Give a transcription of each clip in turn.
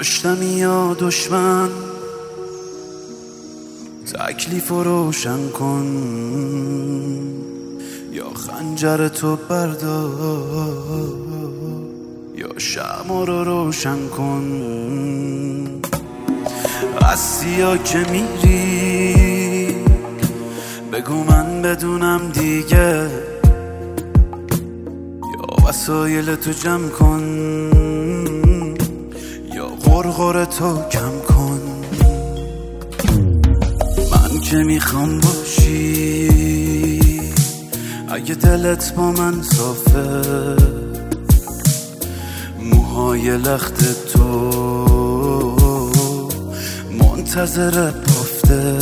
پشتمی یا دشمن، تکلیف رو روشن کن یا خنجر تو بردار یا شمع رو روشن کن. هستی که میری بگو من بدونم دیگه، یا وسایل تو جمع کن یا غرغر تو کم کن. من که میخوام باشی اگه دلت با من صافه، موهای لخت تو منتظر بافته.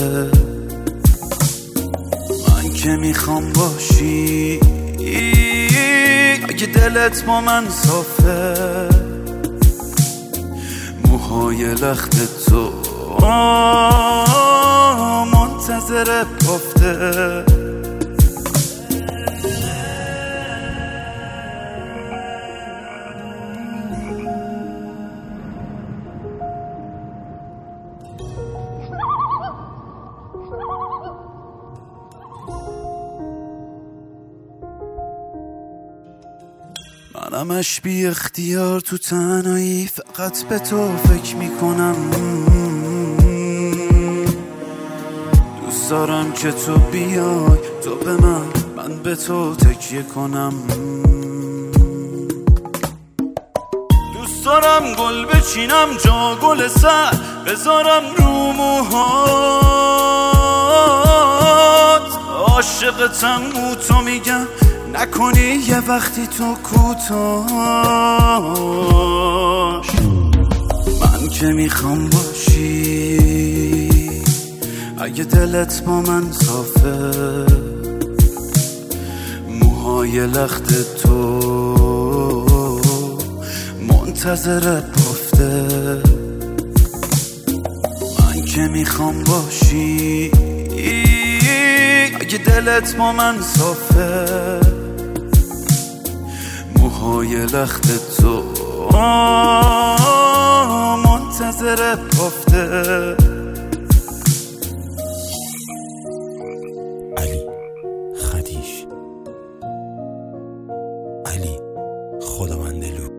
من که میخوام باشی اگه دلت با من صافه، موهای لخت تو منتظر بافته. منمش بی اختیار تو تنهایی فقط به تو فکر میکنم. دوست دارم که تو بیای، تو به من به تو تکیه کنم. دوست دارم گل بچینم جا گل سر بذارم رو موهات. عاشقتم و تو میگم نکنی یه وقتی تو کوتاش. من که میخوام باشی اگه دلت با من صافه، موهای لخت تو منتظر بافته. من که میخوام باشی اگه دلت با من صافه، موهای لخت تو منتظر بافته. علی خدیش، علی خداوندلو.